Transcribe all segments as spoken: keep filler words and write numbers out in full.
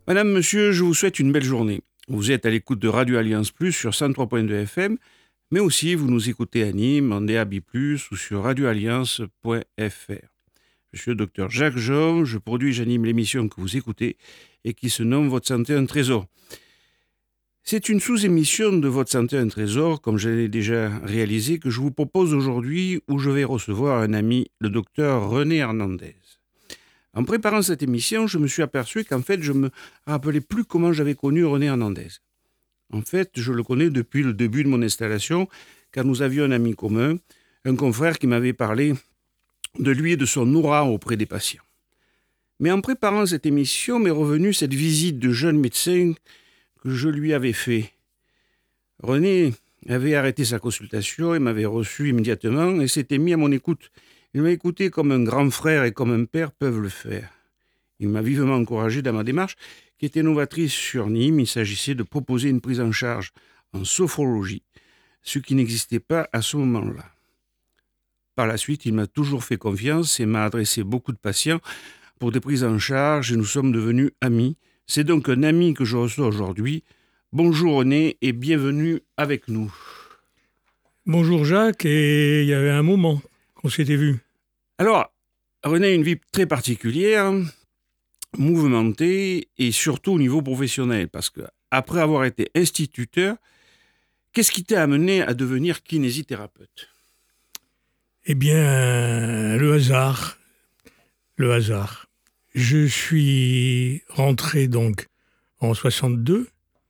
Madame, monsieur, je vous souhaite une belle journée. Vous êtes à l'écoute de Radio Alliance Plus sur cent trois point deux F M, mais aussi vous nous écoutez à Nîmes, en D A B plus, ou sur radio alliance point f r. Je suis le docteur Jacques Jaume, je produis et j'anime l'émission que vous écoutez et qui se nomme Votre santé un trésor. C'est une sous-émission de Votre santé un trésor, comme je l'ai déjà réalisé, que je vous propose aujourd'hui où je vais recevoir un ami, le docteur René Hernandez. En préparant cette émission, je me suis aperçu qu'en fait, je ne me rappelais plus comment j'avais connu René Hernandez. En fait, je le connais depuis le début de mon installation, car nous avions un ami commun, un confrère qui m'avait parlé de lui et de son aura auprès des patients. Mais en préparant cette émission, m'est revenue cette visite de jeune médecin que je lui avais fait. René avait arrêté sa consultation et m'avait reçu immédiatement et s'était mis à mon écoute. Il m'a écouté comme un grand frère et comme un père peuvent le faire. Il m'a vivement encouragé dans ma démarche qui était novatrice sur Nîmes. Il s'agissait de proposer une prise en charge en sophrologie, ce qui n'existait pas à ce moment-là. Par la suite, il m'a toujours fait confiance et m'a adressé beaucoup de patients pour des prises en charge et nous sommes devenus amis. C'est donc un ami que je reçois aujourd'hui. Bonjour René et bienvenue avec nous. Bonjour Jacques, et il y avait un moment qu'on s'était vu. Alors, René a une vie très particulière, mouvementée et surtout au niveau professionnel, parce que après avoir été instituteur, qu'est-ce qui t'a amené à devenir kinésithérapeute ? Eh bien, le hasard. Le hasard. Je suis rentré donc en soixante-deux.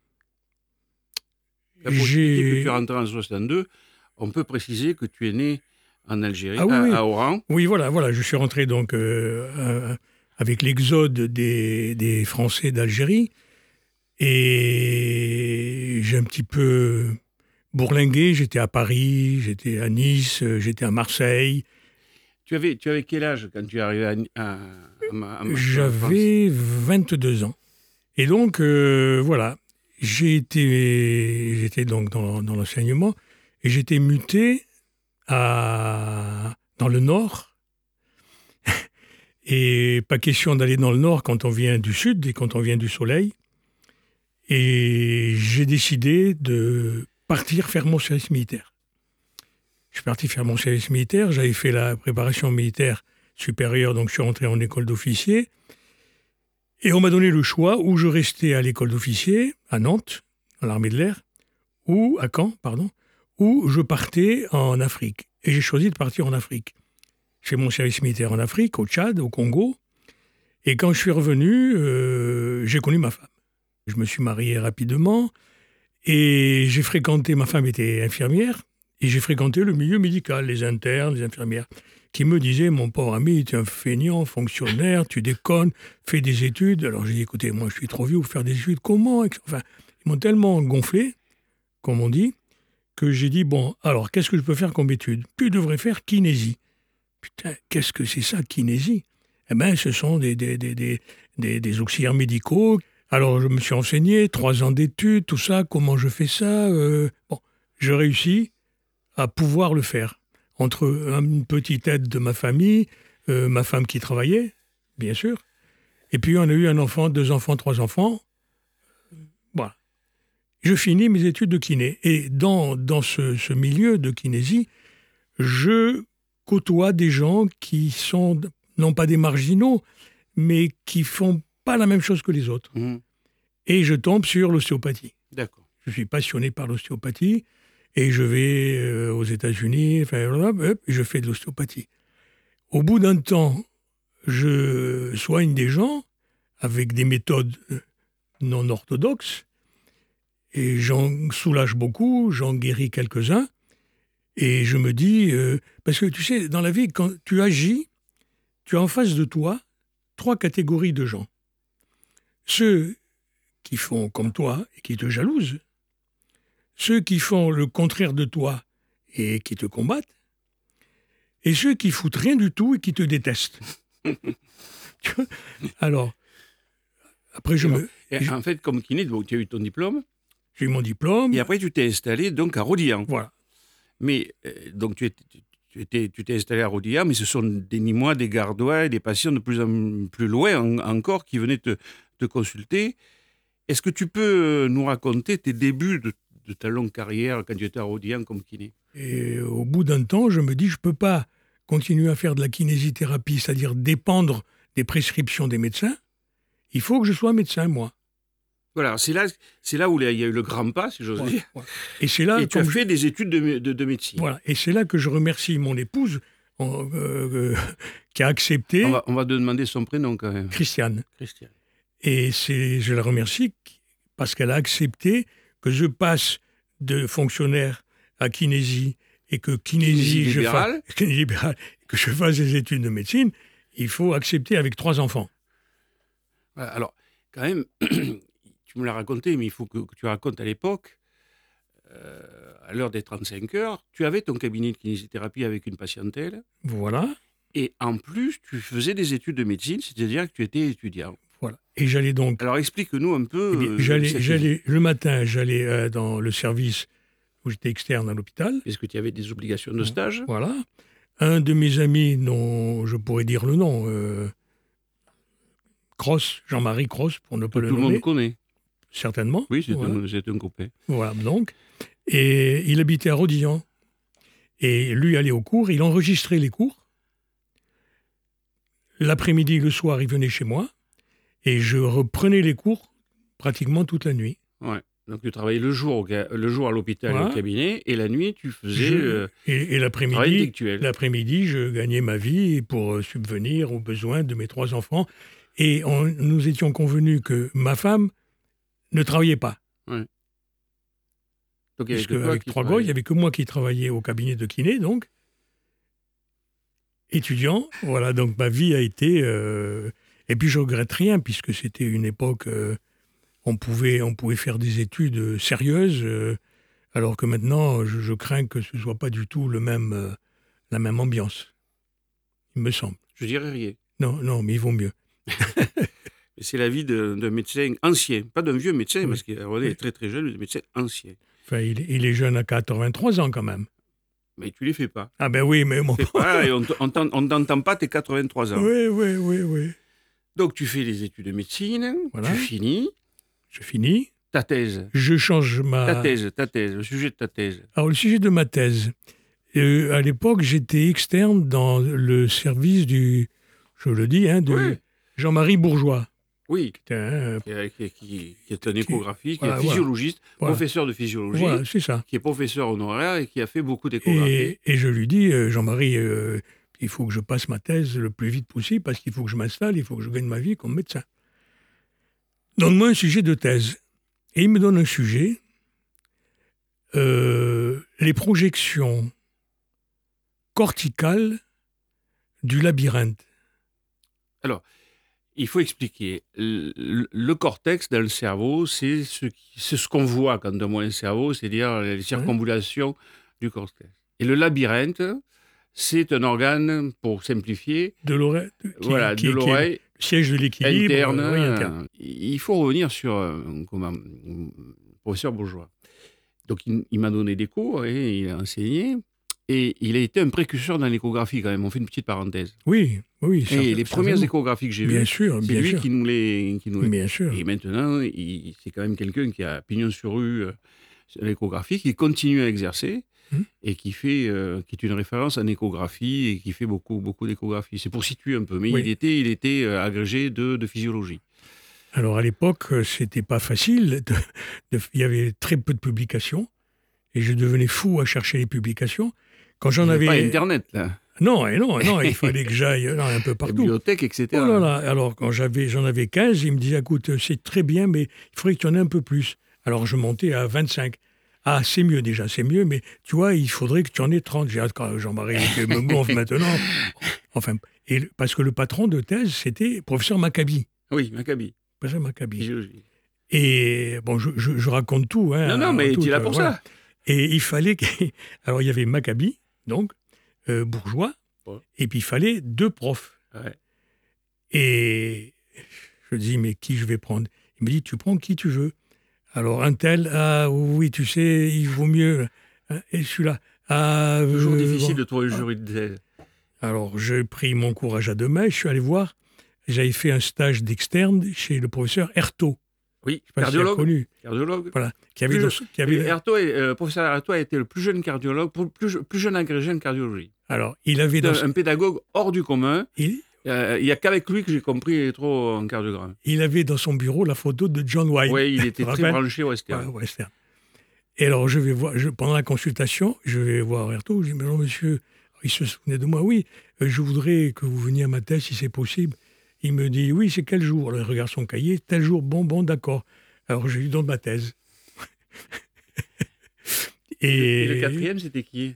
La possibilité que tu es rentré en soixante-deux, on peut préciser que tu es né en Algérie, ah, oui, à, oui. à Oran. Oui, voilà, voilà. Je suis rentré donc euh, euh, avec l'exode des, des Français d'Algérie. Et j'ai un petit peu bourlingué. J'étais à Paris, j'étais à Nice, j'étais à Marseille. Tu avais, tu avais quel âge quand tu es arrivé à, à, à, à, à J'avais vingt-deux ans. Et donc, euh, voilà, j'ai été, j'étais donc dans, dans l'enseignement et j'étais muté à, dans le Nord. Et pas question d'aller dans le Nord quand on vient du Sud et quand on vient du Soleil. Et j'ai décidé de partir faire mon service militaire. Je suis parti faire mon service militaire, j'avais fait la préparation militaire supérieure, donc je suis rentré en école d'officier. Et on m'a donné le choix où je restais à l'école d'officier, à Nantes, à l'armée de l'air, ou à Caen, pardon, ou je partais en Afrique. Et j'ai choisi de partir en Afrique. J'ai fait mon service militaire en Afrique, au Tchad, au Congo. Et quand je suis revenu, euh, j'ai connu ma femme. Je me suis marié rapidement et j'ai fréquenté, ma femme était infirmière, et j'ai fréquenté le milieu médical, les internes, les infirmières, qui me disaient, mon pauvre ami, tu es un feignant, fonctionnaire, tu déconnes, fais des études. Alors j'ai dit, écoutez, moi je suis trop vieux pour faire des études, comment ? Enfin, ils m'ont tellement gonflé, comme on dit, que j'ai dit, bon, alors qu'est-ce que je peux faire comme étude ? Tu devrais faire kinésie. Putain, qu'est-ce que c'est ça, kinésie ? Eh bien, ce sont des, des, des, des, des, des auxiliaires médicaux. Alors je me suis renseigné, trois ans d'études, tout ça, comment je fais ça euh, Bon, je réussis à pouvoir le faire. Entre une petite aide de ma famille, euh, ma femme qui travaillait, bien sûr, et puis on a eu un enfant, deux enfants, trois enfants. Voilà. Je finis mes études de kiné. Et dans, dans ce, ce milieu de kinésie, je côtoie des gens qui sont, non pas des marginaux, mais qui font pas la même chose que les autres. Mmh. Et je tombe sur l'ostéopathie. D'accord. Je suis passionné par l'ostéopathie. Et je vais euh, aux États-Unis, enfin, hop, je fais de l'ostéopathie. Au bout d'un temps, je soigne des gens avec des méthodes non orthodoxes et j'en soulage beaucoup, j'en guéris quelques-uns. Et je me dis, euh, parce que tu sais, dans la vie, quand tu agis, tu as en face de toi trois catégories de gens. Ceux qui font comme toi et qui te jalousent, ceux qui font le contraire de toi et qui te combattent, et ceux qui foutent rien du tout et qui te détestent. Alors, après je Alors, me... Et je, en fait, comme kiné, donc, tu as eu ton diplôme. J'ai eu mon diplôme. Et après, tu t'es installé donc à Rodilhan. Voilà. Mais, euh, donc, tu, es, tu, étais, tu t'es installé à Rodilhan, mais ce sont des Nîmois, des Gardois et des patients de plus en plus loin en, encore qui venaient te, te consulter. Est-ce que tu peux nous raconter tes débuts de, de ta longue carrière quand tu étais à Rodilhan comme kiné? Et au bout d'un temps, je me dis, je ne peux pas continuer à faire de la kinésithérapie, c'est-à-dire dépendre des prescriptions des médecins. Il faut que je sois médecin, moi. Voilà, c'est là, c'est là où il y a eu le grand pas, si j'ose Voilà, dire. voilà. Et, c'est là, Et tu as je... fait des études de, de, de médecine. Voilà. Et c'est là que je remercie mon épouse euh, euh, qui a accepté. On va, on va te demander son prénom quand même. Christiane. Christiane. Et c'est, je la remercie parce qu'elle a accepté que je passe de fonctionnaire à kinésie et que kinésie, kinésie je libérale. fasse, kinésie libérale, que je fasse des études de médecine. Il faut accepter avec trois enfants. Alors, quand même, tu me l'as raconté, mais il faut que, que tu racontes à l'époque, euh, à l'heure des trente-cinq heures, tu avais ton cabinet de kinésithérapie avec une patientèle. Voilà. Et en plus, tu faisais des études de médecine, c'est-à-dire que tu étais étudiant. Voilà. Et j'allais donc. Alors, explique-nous un peu. Eh bien, euh, j'allais, cette j'allais, le matin, j'allais euh, dans le service où j'étais externe à l'hôpital. Est-ce que tu avais des obligations de stage? Voilà. Un de mes amis, dont je pourrais dire le nom, euh, Cross, Jean-Marie Cross, pour ne pas Que le tout le nommer. monde connaît. Certainement. Oui, c'est, Voilà. un, c'est un copain. Voilà, donc. Et il habitait à Rodilhan. Et lui allait au cours, il enregistrait les cours. L'après-midi, le soir, il venait chez moi. Et je reprenais les cours pratiquement toute la nuit. Ouais. Donc tu travaillais le jour, au, le jour à l'hôpital Voilà. et au cabinet, et la nuit, tu faisais Je, euh, et, et travail l'après-midi, intellectuel. l'après-midi, je gagnais ma vie pour euh, subvenir aux besoins de mes trois enfants. Et on, nous étions convenus que ma femme ne travaillait pas. Ouais. Donc, il y avait Puisque que toi avec qui trois gosses, il travaillais. n'y avait que moi qui travaillais au cabinet de kiné, donc étudiant. Voilà, donc ma vie a été... euh, Et puis je regrette rien, puisque c'était une époque... euh, on, pouvait, on pouvait faire des études euh, sérieuses, euh, alors que maintenant, je, je crains que ce ne soit pas du tout le même, euh, la même ambiance. Il me semble. Je dirais rien. Non, non, mais il vaut mieux. C'est la vie d'un, d'un médecin ancien, pas d'un vieux médecin, Oui. parce qu'il est très très jeune, mais d'un médecin ancien. Enfin, il, il est jeune à quatre-vingt-trois ans quand même. Mais tu les fais pas. Ah ben oui, mais bon... C'est pas, et on ne t'entend pas tes quatre-vingt-trois ans. Oui, oui, oui, oui. Donc tu fais les études de médecine, Voilà. tu finis, Je finis. ta thèse, Je change ma... ta thèse, ta thèse, le sujet de ta thèse. Alors, le sujet de ma thèse. Euh, à l'époque, j'étais externe dans le service du... Je le dis, hein, de Oui. Jean-Marie Bourgeois. Oui, Qui était un- qui, est- qui, qui- qui est un échographiste, qui voilà, est physiologiste, voilà. professeur de physiologie, Voilà, c'est ça. qui est professeur honoraire et qui a fait beaucoup d'échographies. Et, et je lui dis, euh, Jean-Marie, euh, il faut que je passe ma thèse le plus vite possible parce qu'il faut que je m'installe, il faut que je gagne ma vie comme médecin. Donne-moi un sujet de thèse. Et il me donne un sujet, euh, les projections corticales du labyrinthe. Alors, il faut expliquer. Le, le cortex dans le cerveau, c'est ce, qui- c'est ce qu'on voit quand on voit un cerveau, c'est-à-dire les circonvallations du cortex. Et le labyrinthe, c'est un organe, pour simplifier, De l'oreille, qui- voilà, qui- de qui est l'oreille le siège de l'équilibre. interne. euh, oui, interne. Il faut revenir sur euh, comment, professeur Bourgeois. Donc, il, il m'a donné des cours et il a enseigné. Et il a été un précurseur dans l'échographie, quand même. On fait une petite parenthèse. Oui, oui. Et certain- les premières certainement. échographies que j'ai Bien vues, sûr, c'est bien lui sûr. qui nous les... Qui nous les- Bien sûr. Et maintenant, il- c'est quand même quelqu'un qui a pignon sur rue euh, sur l'échographie, qui continue à exercer Hum. et qui, fait, euh, qui est une référence en échographie et qui fait beaucoup, beaucoup d'échographies. C'est pour situer un peu. Mais Oui. il était, il était euh, agrégé de, de physiologie. Alors à l'époque, euh, c'était pas facile. de- de- il y avait très peu de publications et je devenais fou à chercher les publications. Quand j'en Il n'y avait avais, pas Internet, là. non, et non, et non, il fallait que j'aille non, un peu partout. Bibliothèque, et cetera. Oh là là. Alors quand j'avais, j'en avais quinze, il me disait, écoute, c'est très bien, mais il faudrait que tu en aies un peu plus. Alors je montais à vingt-cinq. Ah, c'est mieux déjà, c'est mieux, mais tu vois, il faudrait que tu en aies trente. J'ai hâte quand Jean-Marie il me gonfle maintenant. Enfin, et, parce que le patron de thèse, c'était professeur Maccabi. Oui, Maccabi, Professeur Maccabi. physiologie. Et bon, je, je- je raconte tout. Hein, Non, non, mais tout, tu es là euh, pour voilà. ça. Et il fallait que... Alors, il y avait Maccabi, donc, euh, Bourgeois, Ouais. et puis il fallait deux profs. Ouais. Et je dis, mais qui je vais prendre? Il me dit, tu prends qui tu veux. Alors, un tel, ah oui, tu sais, il vaut mieux. Et celui-là, ah... Toujours euh, difficile bon. de trouver le jury de thèse. Alors, j'ai pris mon courage à deux mains, je suis allé voir j'avais fait un stage d'externe chez le professeur Ertaud. Oui, Je sais pas si tu l'as cardiologue. connu. Cardiologue. Voilà. Qui avait Plus dans je- son- qui avait- Erto est- euh, le professeur Erto a été le plus jeune cardiologue, pour- plus, plus jeune agrégé en cardiologie. alors, il avait C'est dans un, son- un pédagogue hors du commun. il, Euh, Il n'y a qu'avec lui que j'ai compris trop en cardiogramme. il avait dans son bureau la photo de John White. Oui, il était Tu te très rappelles branché western. Voilà, western. Et alors, je vais voir, je, pendant la consultation, je vais voir Ertaud, je dis, mais non, monsieur, il se souvenait de moi, oui, euh, je voudrais que vous veniez à ma thèse, si c'est possible. Il me dit, oui, c'est quel jour? Alors, il regarde son cahier, tel jour, bon, bon, d'accord. Alors, je lui donne ma thèse. Et, Et le quatrième, c'était qui?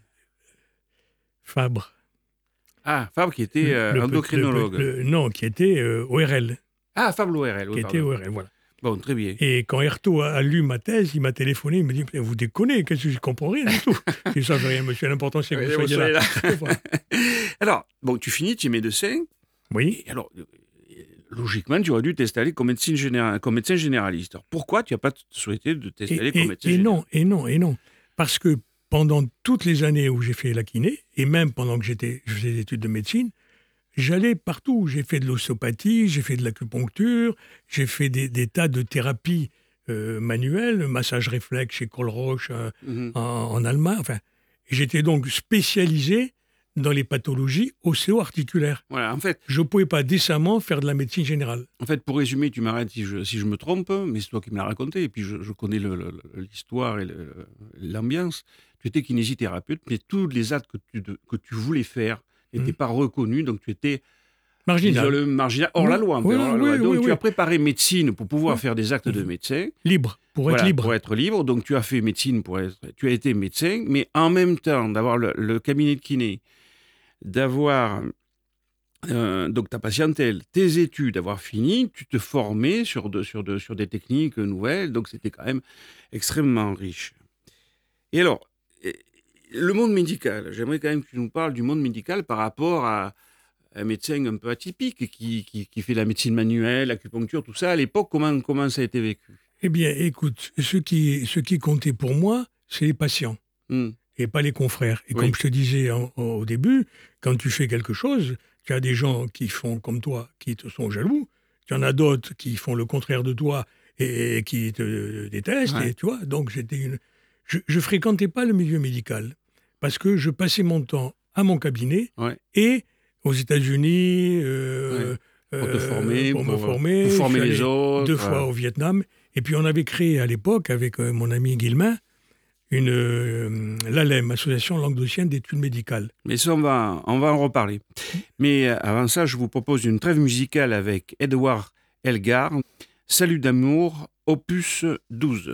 Fabre. Ah, Fabre qui était euh, Le- le- endocrinologue. le- le- non, qui était euh, O R L. Ah, Fabre l'O R L. oui, Qui était pardon. O R L, voilà. Bon, très bien. Et quand Ertaud a, a lu ma thèse, il m'a téléphoné, il me dit, vous déconnez, qu'est-ce que je comprends rien du tout. Je dis, ça fait rien, monsieur, l'important c'est que Oui, vous vous soyez là. soyez là. Voilà. Alors, bon, tu finis, tu es médecin. Oui. Et alors, euh, logiquement, tu aurais dû t'installer comme médecin, général, comme médecin généraliste. Alors, pourquoi tu n'as pas souhaité de Et, t'installer et- comme médecin et généraliste? non, et non, et non. Parce que pendant toutes les années où j'ai fait la kiné, et même pendant que j'étais, je faisais des études de médecine, j'allais partout. J'ai fait de l'ostéopathie, j'ai fait de l'acupuncture, j'ai fait des, des tas de thérapies euh, manuelles, massage réflexe chez Kohlrausch euh, Mhm. en, en Allemagne. Enfin, j'étais donc spécialisé dans les pathologies ostéo-articulaires. Voilà, en fait, Je ne pouvais pas décemment faire de la médecine générale. en fait, pour résumer, tu m'arrêtes si je, si je me trompe, mais c'est toi qui me l'as raconté, et puis je, je connais le- le- le- l'histoire et le- l'ambiance. Tu étais kinésithérapeute, mais tous les actes que tu, de- que tu voulais faire n'étaient Mhm. pas reconnus, donc tu étais Marginal. isole- marginal, hors Oui, la loi. en fait, oui, hors la oui, loi. oui, Donc oui, tu oui. as préparé médecine pour pouvoir Oui. faire des actes de médecin. Libre, pour Voilà, être libre. Pour être libre. Donc, tu as fait médecine pour être. Tu as été médecin, mais en même temps, d'avoir le, le cabinet de kiné, d'avoir euh, donc ta patientèle, tes études, d'avoir fini, tu te formais sur, de, sur, de, sur des techniques nouvelles. Donc, c'était quand même extrêmement riche. Et alors, eh, le monde médical, j'aimerais quand même que tu nous parles du monde médical par rapport à un médecin un peu atypique qui, qui, qui fait la médecine manuelle, l'acupuncture, tout ça. À l'époque, comment, comment ça a été vécu? Eh bien, écoute, ce qui, ce qui comptait pour moi, c'est les patients Hmm. et pas les confrères. Et Oui. comme je te disais en- en- au début, quand tu fais quelque chose, tu as des gens qui font comme toi, qui te sont jaloux. Tu en as d'autres qui font le contraire de toi et, et qui te détestent. Ouais. Et, tu vois, donc j'étais une... je, je fréquentais pas le milieu médical parce que je passais mon temps à mon cabinet Ouais. et aux États-Unis. euh, Pour te euh, former, pour, pour, me former. pour Je former suis les allé autres. deux fois au Vietnam. Et puis on avait créé à l'époque, avec euh, mon ami Guillemin, une euh, l'A L E M, Association languedocienne d'études médicales. Mais ça, on va, on va en reparler. Mais euh, avant ça, je vous propose une trêve musicale avec Edouard Elgar. Salut d'amour, opus douze.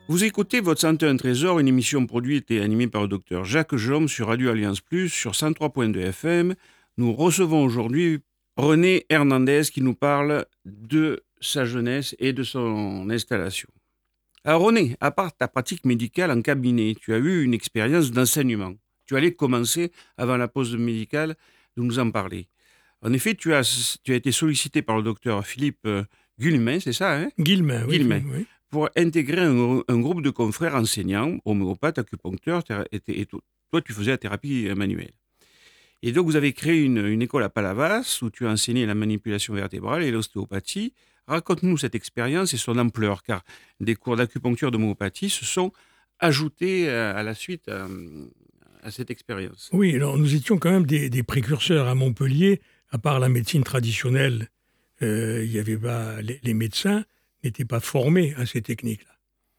Vous écoutez Votre santé un trésor, une émission produite et animée par le docteur Jacques Jaume sur Radio Alliance Plus, sur cent trois point deux F M. Nous recevons aujourd'hui René Hernandez qui nous parle de sa jeunesse et de son installation. Alors René, à part ta pratique médicale en cabinet, tu as eu une expérience d'enseignement. Tu allais commencer, avant la pause médicale, de nous en parler. En effet, tu as, tu as été sollicité par le docteur Philippe Guillemin, c'est ça, hein Guillemin, oui. Guillemin. oui. Pour intégrer un, un groupe de confrères enseignants, homéopathes, acupuncteurs, et, et, et toi, tu faisais la thérapie manuelle. Et donc, vous avez créé une, une école à Palavas où tu as enseigné la manipulation vertébrale et l'ostéopathie. Raconte-nous cette expérience et son ampleur, car des cours d'acupuncture d'homéopathie se sont ajoutés à, à la suite à, à cette expérience. Oui, alors nous étions quand même des, des précurseurs à Montpellier. À part la médecine traditionnelle, euh, il y avait pas, les, les médecins n'étaient pas formés à ces techniques-là.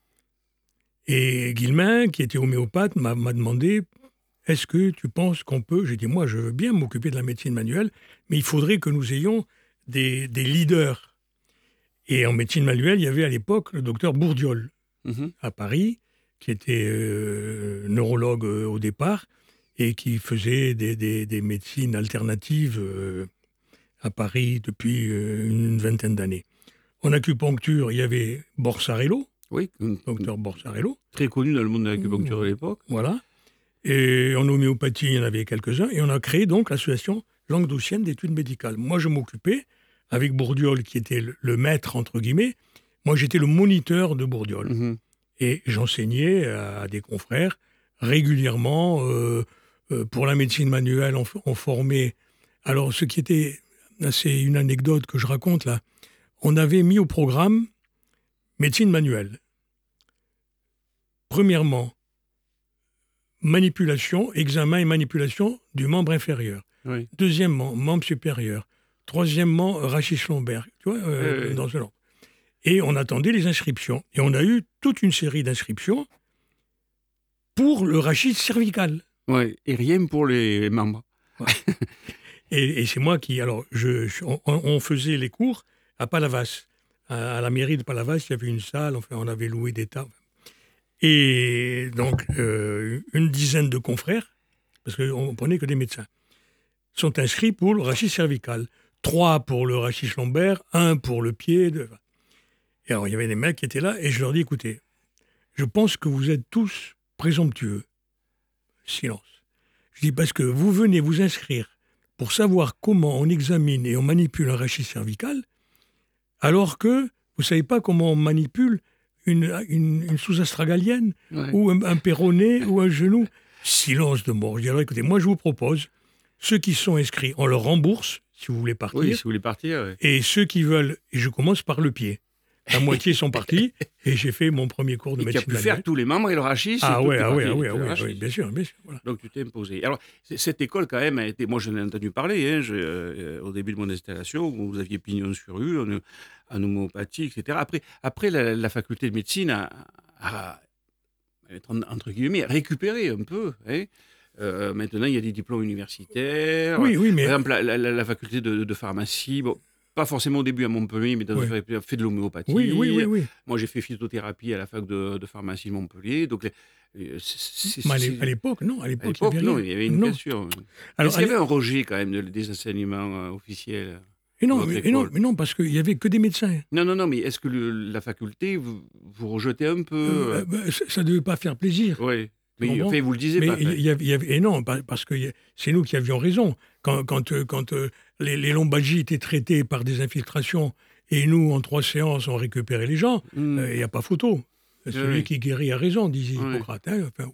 Et Guillemin, qui était homéopathe, m'a, m'a demandé « Est-ce que tu penses qu'on peut ?» J'ai dit « Moi, je veux bien m'occuper de la médecine manuelle, mais il faudrait que nous ayons des, des leaders. » Et en médecine manuelle, il y avait à l'époque le docteur Bourdiol, mmh. à Paris, qui était euh, neurologue euh, au départ, et qui faisait des, des, des médecines alternatives euh, à Paris depuis euh, une vingtaine d'années. En acupuncture, il y avait Borsarello, oui, docteur Borsarello. Très connu dans le monde de l'acupuncture de l'époque. Voilà. Et en homéopathie, il y en avait quelques-uns. Et on a créé donc l'association languedocienne d'études médicales. Moi, je m'occupais, avec Bourdiol, qui était le, le maître, entre guillemets, moi, j'étais le moniteur de Bourdiol. Mmh. Et j'enseignais à, à des confrères régulièrement. Euh, euh, pour la médecine manuelle, on, on formait... Alors, ce qui était... C'est une anecdote que je raconte, là. On avait mis au programme médecine manuelle. Premièrement, manipulation, examen et manipulation du membre inférieur. Oui. Deuxièmement, membre supérieur. Troisièmement, rachis lombaire. Tu vois, euh, oui, oui. dans ce genre. Et on attendait les inscriptions. Et on a eu toute une série d'inscriptions pour le rachis cervical. Oui, et rien pour les membres. Ouais. et, et c'est moi qui... Alors, je, je, on, on faisait les cours à Palavas. À, à la mairie de Palavas, il y avait une salle, enfin, on avait loué des tables. Et donc, euh, une dizaine de confrères, parce qu'on ne prenait que des médecins, sont inscrits pour le rachis cervical. Trois pour le rachis lombaire, un pour le pied. De... Et alors, il y avait des mecs qui étaient là, et je leur dis, écoutez, je pense que vous êtes tous présomptueux. Silence. Je dis, parce que vous venez vous inscrire pour savoir comment on examine et on manipule un rachis cervical, alors que vous ne savez pas comment on manipule une, une, une sous-astragalienne, ouais. ou un, un péroné, ou un genou. Silence de mort. Je dis, alors écoutez, moi je vous propose, ceux qui sont inscrits, on leur rembourse, si vous voulez partir. Oui, si vous voulez partir. Ouais. Et ceux qui veulent, et je commence par le pied. La moitié sont partis, et j'ai fait mon premier cours de et médecine. Tu as pu faire tous les membres et le rachis. Ah oui, ah oui, ah oui, ah oui, ah oui, bien sûr, bien sûr. Voilà. Donc tu t'es imposé. Alors, cette école, quand même, a été. Moi, je l'ai entendu parler hein, je, euh, au début de mon installation, où vous aviez pignon sur rue, en, en homéopathie, et cetera. Après, après la, la faculté de médecine a, a, entre guillemets, récupéré un peu. Hein. Euh, maintenant, il y a des diplômes universitaires. Oui, oui, mais. Par exemple, la, la, la faculté de, de pharmacie. Bon, pas forcément au début à Montpellier, mais dans oui. fait, fait de l'homéopathie. Oui, oui, oui, oui. Moi, j'ai fait phytothérapie à la fac de, de pharmacie de Montpellier. Donc, c'est, c'est, mais à l'époque, non. À l'époque, à l'époque il y avait non, il y avait une non. bien sûr. Alors, il y avait un rejet quand même des enseignements euh, officiels. Et non, mais, et non, mais non, parce qu'il n'y avait que des médecins. Non, non, non, mais est-ce que le, la faculté, vous, vous rejetez un peu euh, bah, ça ne devait pas faire plaisir. Oui. Mais enfin, vous le disiez mais pas. Il y avait, il y avait, et non, parce que c'est nous qui avions raison. Quand, quand, quand euh, les, les lombalgies étaient traitées par des infiltrations et nous, en trois séances, on récupérait les gens, il mm. n'y euh, a pas photo. Celui oui. qui guérit a raison, disait oui. Hippocrate. Hein, enfin,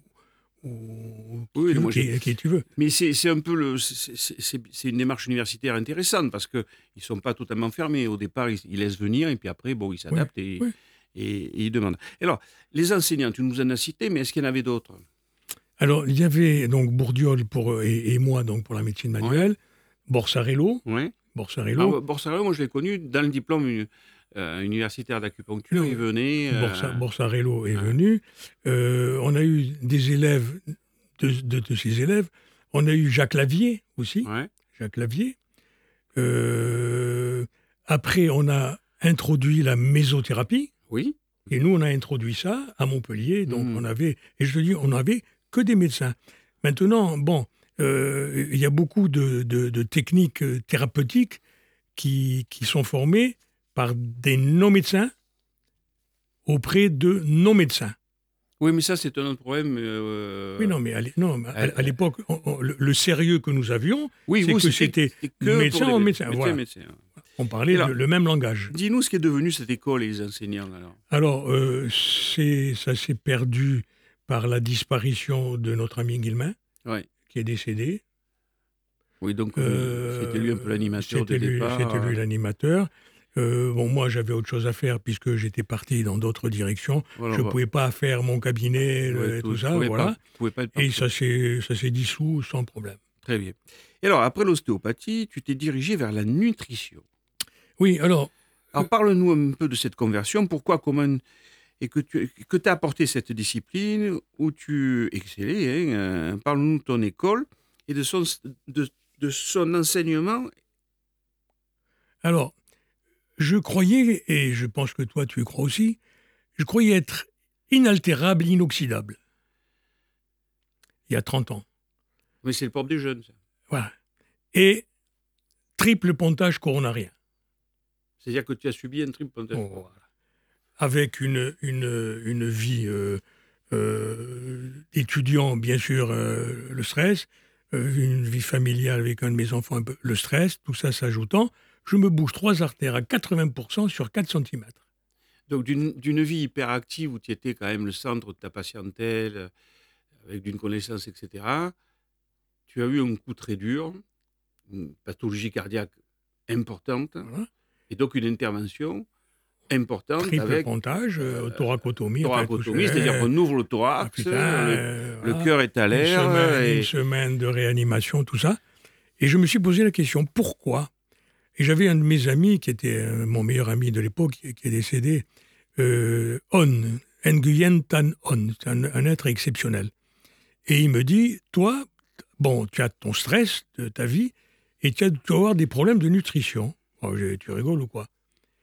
ou, ou oui, qui, moi, qui, qui tu veux. Mais c'est, c'est un peu le, c'est, c'est, c'est une démarche universitaire intéressante parce qu'ils ne sont pas totalement fermés. Au départ, ils, ils laissent venir et puis après, bon, ils s'adaptent oui. et, oui. et, et ils demandent. Alors, les enseignants, tu nous en as cité, mais est-ce qu'il y en avait d'autres ? Alors, il y avait donc Bourdiol pour, et, et moi donc pour la médecine manuelle, ouais. Borsarello. Ouais. Borsarello. Ah, Borsarello, moi je l'ai connu dans le diplôme euh, universitaire d'acupuncture. Oui. Il venait. Euh... Borsa, Borsarello est ouais. venu. Euh, on a eu des élèves, de, de, de ces élèves. On a eu Jacques Lavier aussi. Ouais. Jacques Lavier. Euh, après, on a introduit la mésothérapie. Oui. Et nous, on a introduit ça à Montpellier. Donc, Mmh. on avait, et je te dis, on n'avait que des médecins. Maintenant, bon, euh, il y a beaucoup de, de- de techniques euh, thérapeutiques qui, qui sont formées par des non-médecins auprès de non-médecins. Oui, mais ça, c'est un autre problème. euh, Oui, non, mais à l'é- non, mais à- euh, à l'époque, on- on- le, le sérieux que nous avions, oui, c'est vous, que c'était c'était c'était que pour médecin les en mé- médecin. médecins, Voilà. médecins. On Et parlait alors, le, le même langage. dis-nous ce qui est devenu cette école et les enseignants, alors. Alors, euh, c'est, ça s'est perdu par la disparition de notre ami Guillemin, Ouais. qui est décédé. Oui, donc euh, Euh, c'était lui un peu l'animateur de c'était lui, départ. C'était lui l'animateur. Euh, bon, moi, j'avais autre chose à faire puisque j'étais parti dans d'autres directions. Voilà, Je ne bah, pouvais pas faire mon cabinet, ouais, le- tout, tout ça, pouvait voilà. pas, pouvait pas être Et partout. ça s'est, ça s'est dissous sans problème. Très bien. Et alors, après l'ostéopathie, tu t'es dirigé vers la nutrition. Oui, alors, Alors, parle-nous un peu de cette conversion. Pourquoi, comment, et que tu que t'as apporté cette discipline où tu excellais. Hein, euh, parle-nous de ton école et de son, de, de son enseignement. alors, je croyais, et je pense que toi tu y crois aussi, je croyais être inaltérable, inoxydable. Il y a trente ans. Mais c'est le propre des jeunes, ça. Voilà. Et triple pontage coronarien. C'est-à-dire que tu as subi un triple pontage. Oh, voilà. Avec une, une, une vie euh, euh, d'étudiant, bien sûr, euh, le stress, euh, une vie familiale avec un de mes enfants, un peu, le stress, tout ça s'ajoutant, je me bouge trois artères à quatre-vingts pour cent sur quatre centimètres. Donc, d'une d'une vie hyperactive où tu étais quand même le centre de ta patientèle, euh, avec d'une connaissance, et cetera, tu as eu un coup très dur, une pathologie cardiaque importante, Voilà. et donc une intervention importante Triple avec pontage, euh, thoracotomie. thoracotomie, enfin, tout ça. c'est-à-dire qu'on ouvre le Ah, thorax, putain, le, euh, le voilà. cœur est à Une l'air, semaine, et une semaine de réanimation, tout ça. Et je me suis posé la question, pourquoi? Et j'avais un de mes amis, qui était euh, mon meilleur ami de l'époque, qui, qui est décédé, euh, On, Nguyen Tan On, c'est un, un être exceptionnel. Et il me dit, toi, bon, tu as ton stress de ta vie, et tu, as, tu vas avoir des problèmes de nutrition. Oh, j'ai- tu rigoles ou quoi?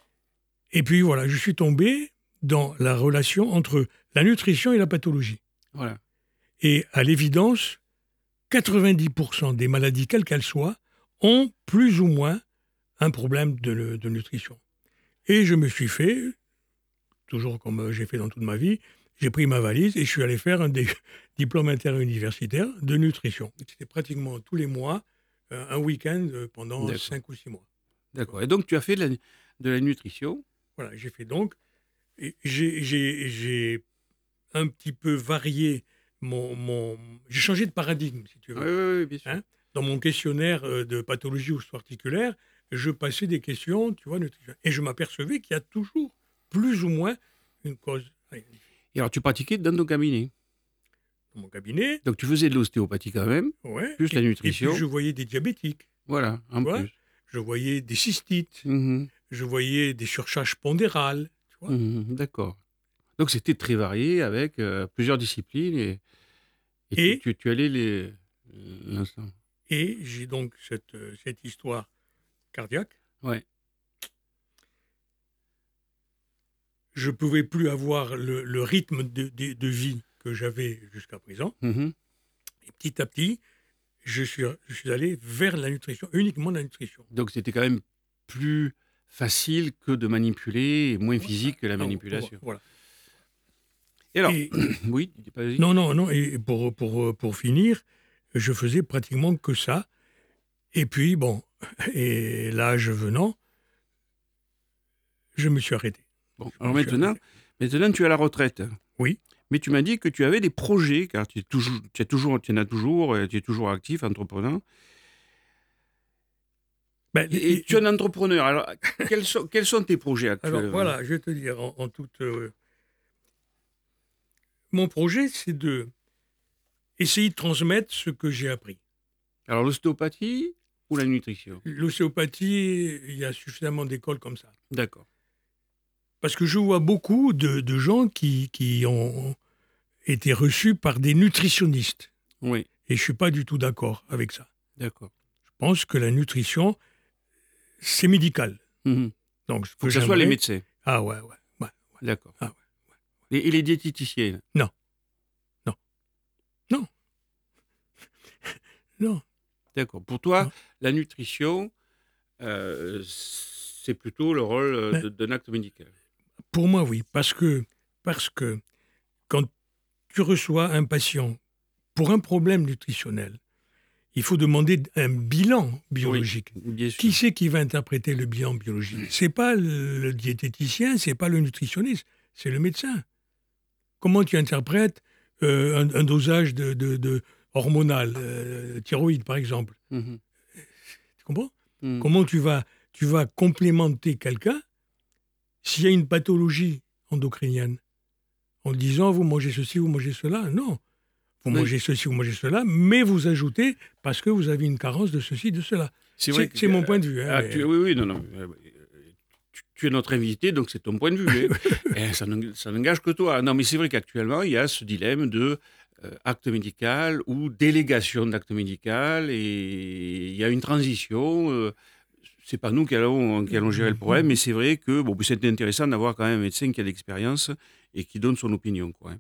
Et puis voilà, je suis tombé dans la relation entre la nutrition et la pathologie. voilà. Et à l'évidence, quatre-vingt-dix pour cent des maladies, quelles qu'elles soient, ont plus ou moins un problème de, de nutrition. Et je me suis fait, toujours comme j'ai fait dans toute ma vie, j'ai pris ma valise et je suis allé faire un des diplômes interuniversitaires de nutrition. C'était pratiquement tous les mois, euh, un week-end euh, pendant D'accord. cinq ou six mois. D'accord. Et donc, tu as fait de la, de la nutrition. Voilà, j'ai fait donc. et J'ai j'ai- j'ai un petit peu varié mon. mon j'ai changé de paradigme, si tu veux. Oui, oui, oui, bien sûr. Hein, dans mon questionnaire euh, de pathologie osso-articulaire, je passais des questions, tu vois, nutrition. Et je m'apercevais qu'il y a toujours plus ou moins une cause. Allez, Et alors, tu pratiquais dans ton cabinet. dans mon cabinet, Donc, tu faisais de l'ostéopathie quand même, ouais, plus la et, et nutrition. puis je voyais des diabétiques, Voilà, en tu vois. plus. Je voyais des cystites, Mhm, je voyais des surcharges pondérales, tu vois. mhm, d'accord. Donc, c'était très varié avec euh, plusieurs disciplines et, et, Et- tu, tu, tu allais les, l'ensemble. Et j'ai donc cette, euh, cette histoire cardiaque. Ouais. Je ne pouvais plus avoir le, le rythme de, de, de vie que j'avais jusqu'à présent. Mhm. Et petit à petit, je suis, je suis allé vers la nutrition, uniquement la nutrition. Donc, c'était quand même plus facile que de manipuler et moins physique que la Non, manipulation. Voilà. Et alors, Et- oui, dis pas vas-y. non, non, non. Et pour, pour, pour finir, je faisais pratiquement que ça. Et puis, bon, et l'âge venant, je me suis arrêté. Bon, Je alors me suis maintenant, arrêté. maintenant, tu es à la retraite. Oui. Mais tu m'as dit que tu avais des projets, car tu, es toujours, tu, es toujours, tu en as toujours, et tu es toujours actif, entrepreneur. Ben, Et, et tu es un entrepreneur. Alors, quels sont, quels sont tes projets actuellement? Alors voilà, je vais te dire en, en toute. euh, Mon projet, c'est de essayer de transmettre ce que j'ai appris. Alors, l'ostéopathie ou la nutrition? L'ostéopathie, il y a suffisamment d'écoles comme ça. D'accord. Parce que je vois beaucoup de, de gens qui, qui ont été reçus par des nutritionnistes. Oui, Et je ne suis pas du tout d'accord avec ça. d'accord. Je pense que la nutrition, c'est médical. Mhm. Donc, ce Faut que ce soit les j'aimerais- médecins. Ah ouais, ouais. ouais. D'accord. Ah ouais. Et, et les diététiciennes? Non. Non. Non. Non. D'accord. Pour toi, non. la nutrition, euh, c'est plutôt le rôle euh, de- d'un acte médical. Pour moi, oui. Parce que, parce que quand tu reçois un patient pour un problème nutritionnel, il faut demander un bilan biologique. Oui, bien sûr. Qui c'est qui va interpréter le bilan biologique? C'est pas le, le diététicien, c'est pas le nutritionniste, c'est le médecin. Comment tu interprètes euh, un, un dosage de, de, de hormonal, euh, thyroïde par exemple? Mhm. Tu comprends? Mhm. Comment tu vas, tu vas complémenter quelqu'un s'il y a une pathologie endocrinienne en disant vous mangez ceci, vous mangez cela? Non. Vous Oui. mangez ceci, vous mangez cela, mais vous ajoutez parce que vous avez une carence de ceci, de cela. C'est vrai que- C'est mon point de vue. hein, actu- mais- Oui, oui, non, non. euh, Tu, tu es notre invité, donc c'est ton point de vue. hein. Eh, ça n'eng- ça n'engage que toi. Non, mais c'est vrai qu'actuellement, il y a ce dilemme de euh, acte médical ou délégation d'acte médical, et il y a une transition. Euh, c'est pas nous qui allons, qui allons gérer le problème, mais c'est vrai que bon, c'est intéressant d'avoir quand même un médecin qui a de l'expérience et qui donne son opinion, quoi. hein.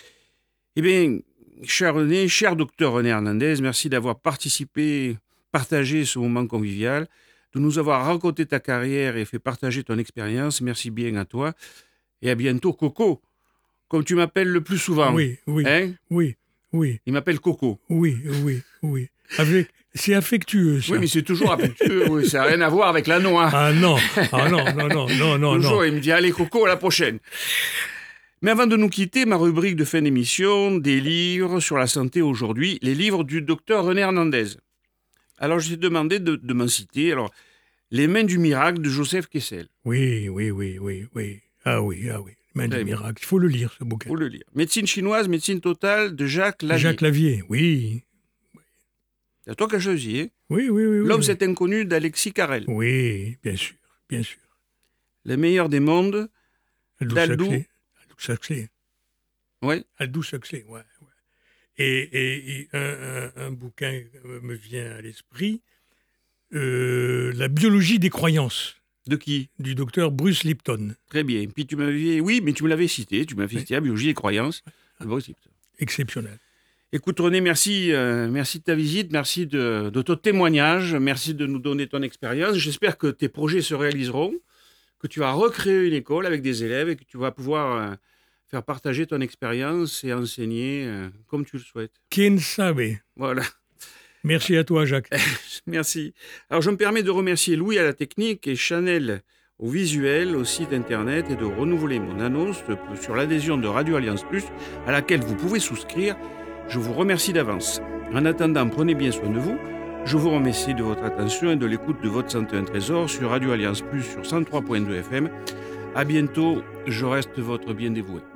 Eh bien, cher René, cher docteur René Hernandez, merci d'avoir participé, partagé ce moment convivial, de nous avoir raconté ta carrière et fait partager ton expérience. Merci bien à toi. Et à bientôt, Coco, comme tu m'appelles le plus souvent. Oui, oui, Hein? oui, oui, Il m'appelle Coco. oui, oui, oui. Avec, c'est affectueux, ça. Oui, mais c'est toujours affectueux. Oui, ça n'a rien à voir avec la noix. Ah non, ah non, non, non, non, non, toujours, non. il me dit, allez, Coco, à la prochaine. Mais avant de nous quitter, ma rubrique de fin d'émission, des livres sur la santé aujourd'hui, les livres du docteur René Hernandez. Alors, je t'ai demandé de, de m'en citer. Alors, Les mains du miracle de Joseph Kessel. Oui, oui, oui, oui, oui. Ah oui, ah oui. Main Très du bien. miracle. Il faut le lire, ce bouquin. Il faut le lire. Médecine chinoise, médecine totale de Jacques Lavier. Jacques Lavier, oui. C'est toi qui as choisi. Hein. Oui, oui, oui. oui, L'homme, oui. c'est inconnu d'Alexis Carrel. Oui, bien sûr, bien sûr. Les meilleurs des mondes. Aldous D'Aldous. Huxley. Aldous Huxley. Ouais. Aldous Huxley, ouais. ouais. Et, et- et un, un- un bouquin euh, me vient à l'esprit, euh, La biologie des croyances, De qui? du docteur Bruce Lipton. Très bien. Puis tu m'avais... Oui, mais tu me l'avais cité. Tu m'avais Oui. cité la biologie des croyances. C'est possible. Exceptionnel. Écoute René, merci, euh, merci de ta visite, merci de, de ton témoignage, merci de nous donner ton expérience. J'espère que tes projets se réaliseront, que tu vas recréer une école avec des élèves et que tu vas pouvoir euh, faire partager ton expérience et enseigner euh, comme tu le souhaites. Quien sabe. Voilà, Merci à toi, Jacques. merci. Alors je me permets de remercier Louis à la technique et Chanel au visuel, au site internet, et de renouveler mon annonce sur l'adhésion de Radio Alliance Plus à laquelle vous pouvez souscrire. Je vous remercie d'avance. En attendant, prenez bien soin de vous. Je vous remercie de votre attention et de l'écoute de Votre Santé un Trésor sur Radio Alliance Plus sur cent trois point deux F M. À bientôt, je reste votre bien dévoué.